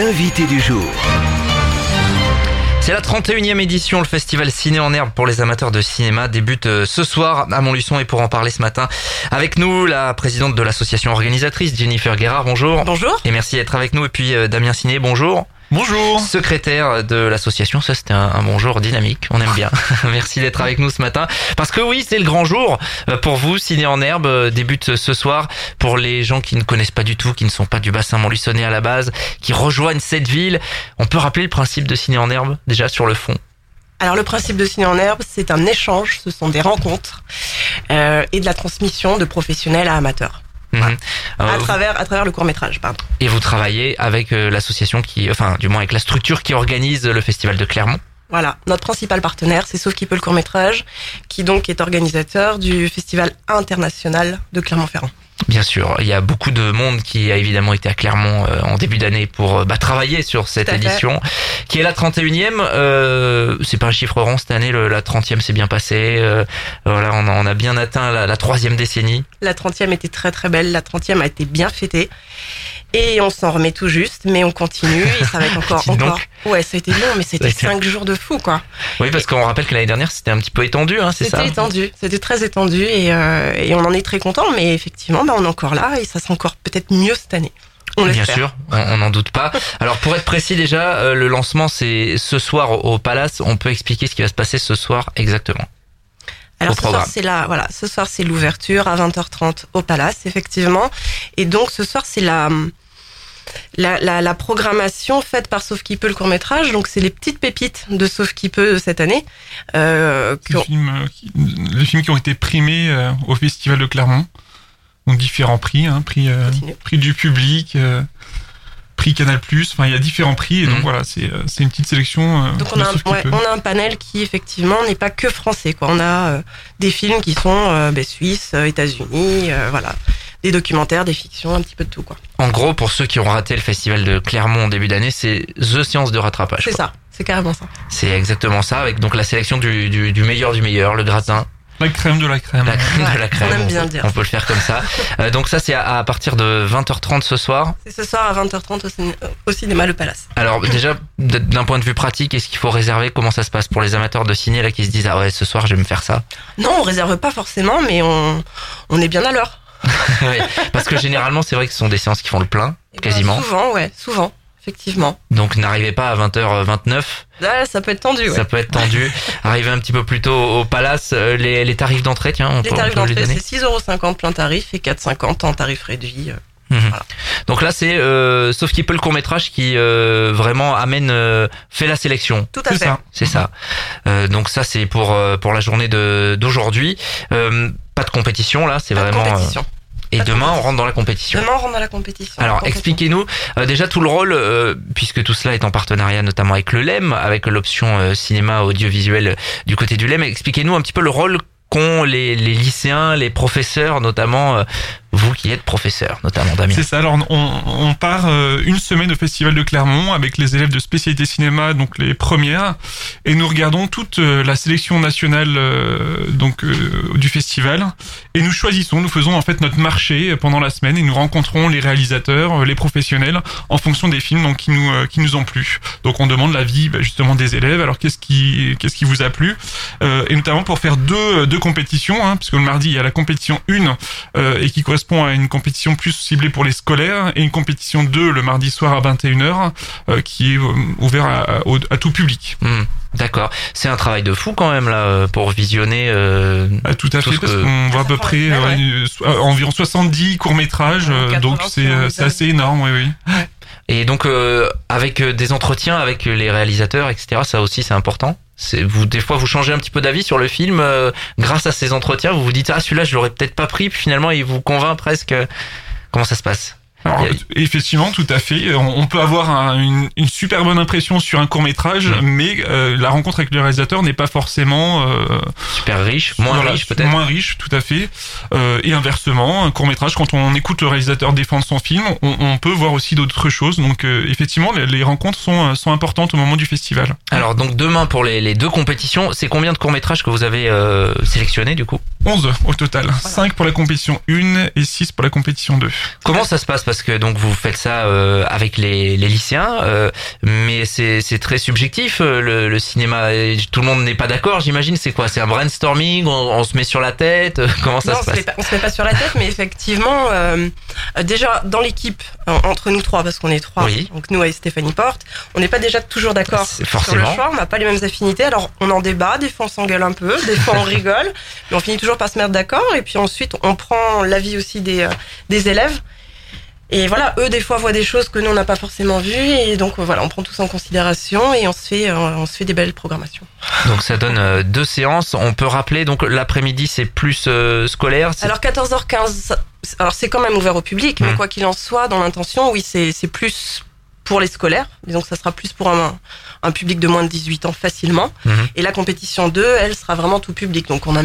l'invité du jour. C'est la 31e édition, le festival Ciné en Herbe pour les amateurs de cinéma débute ce soir à Montluçon, et pour en parler ce matin avec nous, la présidente de l'association organisatrice, Jennifer Guérard, bonjour. Bonjour. Et merci d'être avec nous, et puis Damien Ciné, bonjour. Bonjour. Secrétaire de l'association, ça c'était un bonjour dynamique, on aime bien. Merci d'être avec nous ce matin. Parce que oui, c'est le grand jour pour vous. Ciné en Herbe débute ce soir pour les gens qui ne connaissent pas du tout, qui ne sont pas du bassin montluçonnais à la base, qui rejoignent cette ville. On peut rappeler le principe de Ciné en Herbe, déjà sur le fond? Alors le principe de Ciné en Herbe, c'est un échange, ce sont des rencontres et de la transmission de professionnels à amateurs. Voilà. À travers le court-métrage, pardon. Et vous travaillez avec l'association du moins avec la structure qui organise le festival de Clermont. Voilà, notre principal partenaire, c'est Sauf qui peut le court-métrage, qui donc est organisateur du festival international de Clermont-Ferrand. Bien sûr, il y a beaucoup de monde qui a évidemment été à Clermont en début d'année pour travailler sur cette édition, qui est la 31e. C'est pas un chiffre rond cette année, la 30e s'est bien passé. Voilà, on a bien atteint la 3e décennie. La 30e était très très belle, la 30e a été bien fêtée. Et on s'en remet tout juste, mais on continue et ça va être encore. Ouais, ça a été long, mais c'était 5 jours de fou, quoi. Oui, parce qu'on rappelle que l'année dernière, c'était un petit peu étendu, hein, c'est ça? C'était étendu, c'était très étendu et on en est très content, mais effectivement, on est encore là et ça sera encore peut-être mieux cette année. Bien sûr, on n'en doute pas. Alors pour être précis déjà, le lancement c'est ce soir au Palace. On peut expliquer ce qui va se passer ce soir exactement? Alors ce soir c'est l'ouverture à 20h30 au Palace, effectivement. Et donc ce soir c'est la programmation faite par Sauf qui peut le court-métrage. Donc c'est les petites pépites de Sauf qui peut de cette année. Les films qui ont été primés au Festival de Clermont. Donc différents prix, prix du public, prix Canal+, enfin il y a différents prix et donc voilà, c'est une petite sélection. Donc on a un panel qui effectivement n'est pas que français, quoi. On a des films qui sont suisses, États-Unis, voilà, des documentaires, des fictions, un petit peu de tout, quoi. En gros, pour ceux qui ont raté le festival de Clermont en début d'année, c'est The Séance de rattrapage. C'est ça, c'est carrément ça. C'est exactement ça, avec donc la sélection du meilleur du meilleur, le gratin. La crème de la crème. La crème de la crème. On aime bien le dire. On peut le faire comme ça. Donc ça, c'est à partir de 20h30 ce soir. C'est ce soir à 20h30 au cinéma Le Palace. Alors déjà, d'un point de vue pratique, est-ce qu'il faut réserver? Comment ça se passe pour les amateurs de ciné là qui se disent ah ouais, ce soir je vais me faire ça? Non, on réserve pas forcément, mais on est bien à l'heure. Oui, parce que généralement, c'est vrai que ce sont des séances qui font le plein, quasiment. Souvent. Effectivement. Donc n'arrivez pas à 20h29. Là, ça peut être tendu. Ouais. Ça peut être tendu. Arrivez un petit peu plus tôt au Palace. Les tarifs d'entrée, tiens, les tarifs d'entrée, c'est 6,50€ plein tarif et 4,50€ en tarif réduit. Voilà. Donc là, c'est Sauf qui peut le court-métrage qui vraiment fait la sélection. Tout à fait. C'est ça. Donc ça, c'est pour la journée d'aujourd'hui. Pas de compétition là, c'est vraiment. Compétition. Et demain, on rentre dans la compétition. Demain, on rentre dans la compétition. Alors, expliquez-nous déjà tout le rôle, puisque tout cela est en partenariat notamment avec le LEM, avec l'option cinéma audiovisuel du côté du LEM. Expliquez-nous un petit peu le rôle qu'ont les lycéens, les professeurs, notamment vous qui êtes professeur, notamment Damien. C'est ça, alors on part une semaine au Festival de Clermont avec les élèves de spécialité cinéma, donc les premières, et nous regardons toute la sélection nationale du festival, et nous faisons en fait notre marché pendant la semaine, et nous rencontrons les réalisateurs, les professionnels, en fonction des films qui nous ont plu. Donc on demande l'avis justement des élèves, alors qu'est-ce qui vous a plu, et notamment pour faire deux compétitions, puisque le mardi il y a la compétition 1 et qui correspond à une compétition plus ciblée pour les scolaires, et une compétition 2 le mardi soir à 21h qui est ouvert à tout public. D'accord. C'est un travail de fou quand même là pour visionner. Tout à fait, parce qu'on voit à peu près environ 70 courts-métrages, donc c'est assez énorme, oui. Et donc avec des entretiens avec les réalisateurs, etc. Ça aussi c'est important. Des fois vous changez un petit peu d'avis sur le film grâce à ces entretiens. Vous vous dites celui-là je l'aurais peut-être pas pris, puis finalement il vous convainc presque. Comment ça se passe? Alors, effectivement, tout à fait. On peut avoir une super bonne impression sur un court-métrage, mais la rencontre avec le réalisateur n'est pas forcément super riche, riche peut-être. Moins riche, tout à fait. Et inversement, un court-métrage, quand on écoute le réalisateur défendre son film, on peut voir aussi d'autres choses. Donc effectivement, les rencontres sont importantes au moment du festival. Alors donc demain pour les deux compétitions, c'est combien de courts-métrages que vous avez sélectionnés du coup? 11 au total. 5 pour la compétition 1 et 6 pour la compétition 2. Comment ça se passe? parce que donc vous faites ça avec les lycéens, mais c'est très subjectif le cinéma. Et tout le monde n'est pas d'accord, j'imagine. C'est quoi? C'est un brainstorming, on se met sur la tête. Comment ça se passe? On se met pas sur la tête, mais effectivement, déjà dans l'équipe entre nous trois, parce qu'on est trois, oui. Donc nous et Stéphanie Porte, on n'est pas déjà toujours d'accord sur le choix. On n'a pas les mêmes affinités. Alors on en débat, des fois on s'engueule un peu, des fois on rigole, mais on finit toujours par se mettre d'accord. Et puis ensuite on prend l'avis aussi des élèves. Et voilà, eux des fois voient des choses que nous on n'a pas forcément vues, et donc voilà, on prend tout ça en considération et on se fait des belles programmations. Donc ça donne 2 séances. On peut rappeler donc l'après-midi c'est plus scolaire. Alors 14h15, alors c'est quand même ouvert au public, mais quoi qu'il en soit, dans l'intention, oui, c'est plus pour les scolaires. Disons que ça sera plus pour un public de moins de 18 ans facilement. Et la compétition 2, elle sera vraiment tout public. Donc on a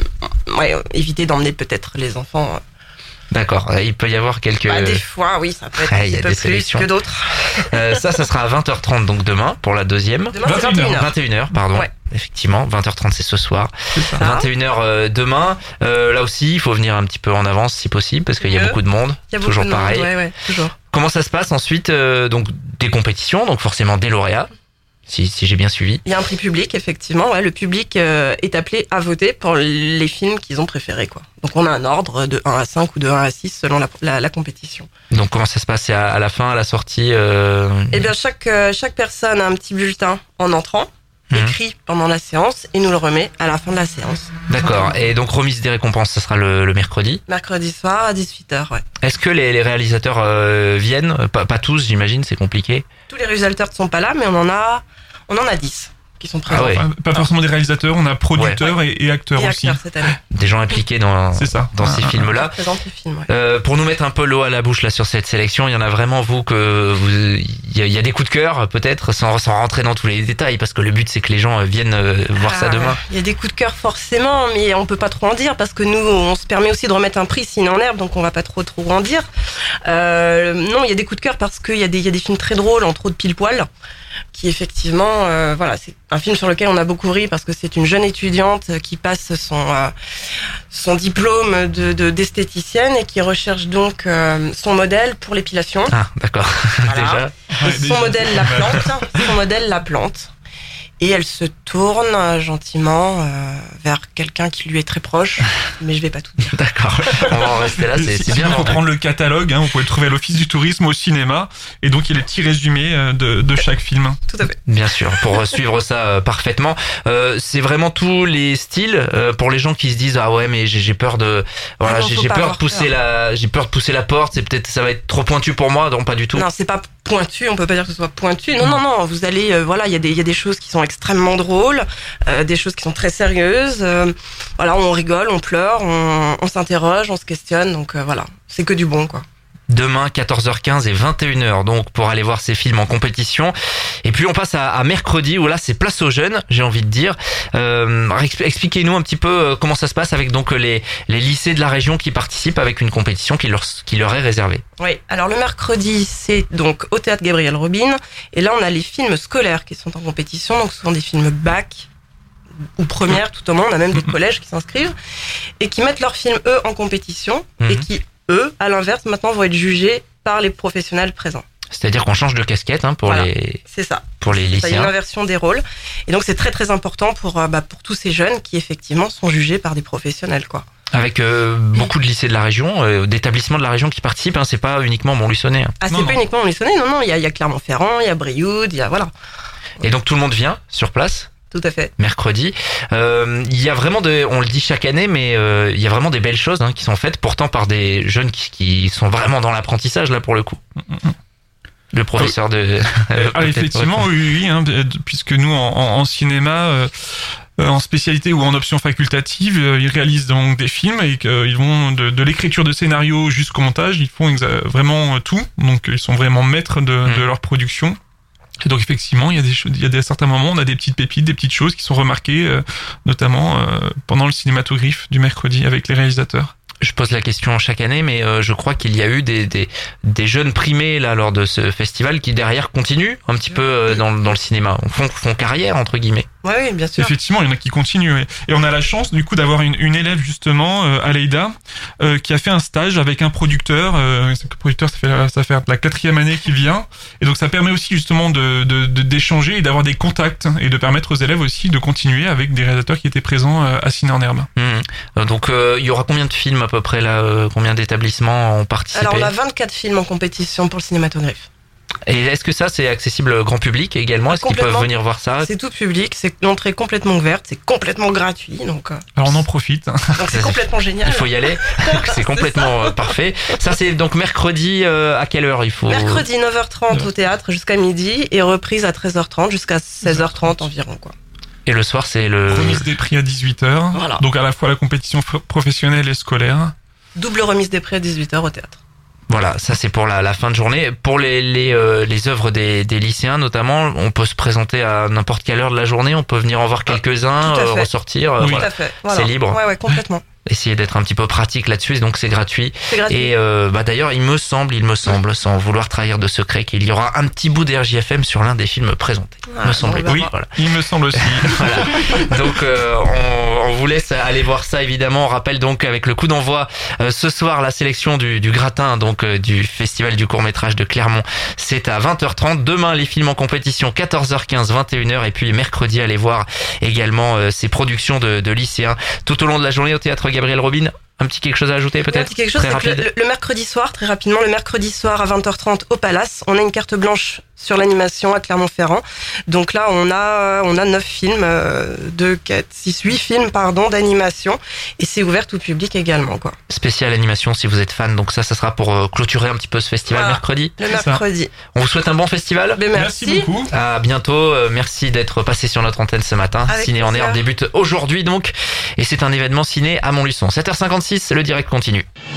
évité d'emmener peut-être les enfants. D'accord, il peut y avoir quelques... des fois, oui, ça peut être un petit peu plus que d'autres. Ça sera à 20h30 donc demain pour la deuxième. Demain, c'est 21h. 21h, pardon. Ouais. Effectivement, 20h30 c'est ce soir. C'est ça. 21h demain. Là aussi, il faut venir un petit peu en avance si possible parce qu'il y a beaucoup de monde. Il y a toujours beaucoup de pareil. monde, ouais, toujours. Comment ça se passe ensuite? Donc des compétitions, donc forcément des lauréats. Si j'ai bien suivi. Il y a un prix public, effectivement. Ouais, le public est appelé à voter pour les films qu'ils ont préférés, quoi. Donc on a un ordre de 1 à 5 ou de 1 à 6 selon la compétition. Donc comment ça se passe? C'est à la fin, à la sortie Eh bien, chaque personne a un petit bulletin en entrant, écrit pendant la séance, et nous le remet à la fin de la séance. D'accord. Et donc remise des récompenses, ça sera le mercredi? Mercredi soir à 18h, ouais. Est-ce que les réalisateurs viennent? Pas tous, j'imagine, c'est compliqué. Tous les réalisateurs ne sont pas là, mais on en a 10 qui sont présents. Ah ouais. Pas forcément des réalisateurs, on a producteurs et acteurs aussi. Acteurs cette année. Des gens impliqués dans ces films-là. Présente les films, ouais. Pour nous mettre un peu l'eau à la bouche là sur cette sélection, il y en a vraiment il y a des coups de cœur peut-être sans rentrer dans tous les détails parce que le but c'est que les gens viennent voir ça demain. Il y a des coups de cœur forcément, mais on peut pas trop en dire parce que nous on se permet aussi de remettre un prix Ciné en herbe, donc on va pas trop en dire. Non, il y a des coups de cœur parce qu'il y a des films très drôles, entre autres Pile Poil, qui effectivement, c'est un film sur lequel on a beaucoup ri parce que c'est une jeune étudiante qui passe son diplôme d'esthéticienne et qui recherche donc son modèle pour l'épilation. Ah, d'accord. Voilà. Déjà. Son modèle la plante. Et elle se tourne gentiment vers quelqu'un qui lui est très proche, mais je vais pas tout dire. D'accord, on va en rester là, c'est bien. Il faut prendre le catalogue, vous pouvez le trouver à l'Office du tourisme au cinéma, et donc il y a les petits résumés de chaque film. Tout à fait. Bien sûr, pour suivre ça parfaitement. C'est vraiment tous les styles pour les gens qui se disent ah ouais mais j'ai peur de j'ai peur de pousser la porte, ça va être trop pointu pour moi, donc pas du tout. Non, c'est pas pointu, on peut pas dire que ce soit pointu. Non, vous allez il y a des choses qui sont extrêmement drôles, des choses qui sont très sérieuses. On rigole, on pleure, on s'interroge, on se questionne, donc voilà, c'est que du bon quoi. Demain 14h15 et 21h donc pour aller voir ces films en compétition. Et puis on passe à mercredi où là c'est place aux jeunes, j'ai envie de dire. Expliquez-nous un petit peu comment ça se passe avec donc les lycées de la région qui participent avec une compétition qui leur est réservée. Oui, alors le mercredi c'est donc au théâtre Gabriel Robin et là on a les films scolaires qui sont en compétition, donc souvent des films bac ou première tout au moins, on a même des collèges qui s'inscrivent et qui mettent leurs films eux en compétition et qui eux, à l'inverse, maintenant vont être jugés par les professionnels présents. C'est-à-dire qu'on change de casquette pour c'est ça. Pour les lycéens. Il y a une inversion des rôles. Et donc c'est très très important pour tous ces jeunes qui effectivement sont jugés par des professionnels quoi. Avec beaucoup de lycées de la région, d'établissements de la région qui participent, c'est pas uniquement Montluçonnet. Ah, c'est pas uniquement Montluçonnet, non, il y a Clermont-Ferrand, il y a Brioude, voilà. Et donc tout le monde vient sur place? Tout à fait. Mercredi. Il y a vraiment on le dit chaque année, mais il y a vraiment des belles choses qui sont faites, pourtant par des jeunes qui sont vraiment dans l'apprentissage là pour le coup. Le professeur de. Effectivement, oui, puisque nous en cinéma. En spécialité ou en option facultative, ils réalisent donc des films et qu'ils vont de l'écriture de scénario jusqu'au montage, ils font vraiment tout. Donc ils sont vraiment maîtres de leur production. Et donc effectivement, il y a des certains moments, on a des petites pépites, des petites choses qui sont remarquées, notamment pendant le cinématographe du mercredi avec les réalisateurs. Je pose la question chaque année, mais je crois qu'il y a eu des jeunes primés là lors de ce festival qui derrière continuent un petit peu dans le cinéma, font carrière entre guillemets. Oui, bien sûr. Effectivement, il y en a qui continuent. Et on a la chance, du coup, d'avoir une élève, justement, Aleida, qui a fait un stage avec un producteur. Ce producteur, ça fait la 4e année qu'il vient. Et donc, ça permet aussi, justement, d'échanger et d'avoir des contacts et de permettre aux élèves aussi de continuer avec des réalisateurs qui étaient présents à Ciné en Herbe. Donc, il y aura combien de films à peu près là? Combien d'établissements ont participé? Alors, on a 24 films en compétition pour le Cinématographe. Et est-ce que ça, c'est accessible grand public également? Est-ce qu'ils peuvent venir voir ça? C'est tout public, c'est l'entrée complètement ouverte, c'est complètement gratuit. Donc, alors on en profite. Donc c'est complètement génial. Il faut y aller, c'est complètement parfait. Ça, c'est donc mercredi à quelle heure il faut? Mercredi 9h30 au théâtre jusqu'à midi et reprise à 13h30 jusqu'à 16h30 environ, quoi. Et le soir, c'est le... Remise des prix à 18h. Voilà. Donc à la fois la compétition professionnelle et scolaire. Double remise des prix à 18h au théâtre. Voilà, ça c'est pour la fin de journée. Pour les œuvres des lycéens notamment, on peut se présenter à n'importe quelle heure de la journée, on peut venir en voir quelques-uns, ressortir. Oui. Voilà. Tout à fait. Voilà. C'est libre. Ouais, complètement. Essayer d'être un petit peu pratique là-dessus, donc c'est gratuit. C'est gratuit. Et d'ailleurs, il me semble, sans vouloir trahir de secret, qu'il y aura un petit bout d'RJFM sur l'un des films présentés. Me semble. Oui, voilà. Il me semble aussi. Voilà. Donc on vous laisse aller voir ça évidemment. On rappelle donc avec le coup d'envoi ce soir la sélection du gratin donc du festival du court-métrage de Clermont. C'est à 20h30. Demain les films en compétition 14h15, 21h et puis mercredi allez voir également ces productions de lycéens tout au long de la journée au théâtre Gabriel Robin. Un petit quelque chose à ajouter peut-être? Un petit quelque chose, très rapide. le mercredi soir, très rapidement, le mercredi soir à 20h30 au Palace, on a une carte blanche sur l'animation à Clermont-Ferrand. Donc là, on a 9 films, 8 films, d'animation. Et c'est ouvert tout public également, quoi. Spécial animation si vous êtes fan. Donc ça sera pour clôturer un petit peu ce festival mercredi. Le mercredi. On vous souhaite un bon festival. Merci beaucoup. À bientôt. Merci d'être passé sur notre antenne ce matin. Avec Ciné en plaisir. Herbe débute aujourd'hui donc. Et c'est un événement ciné à Montluçon. 7h56, le direct continue.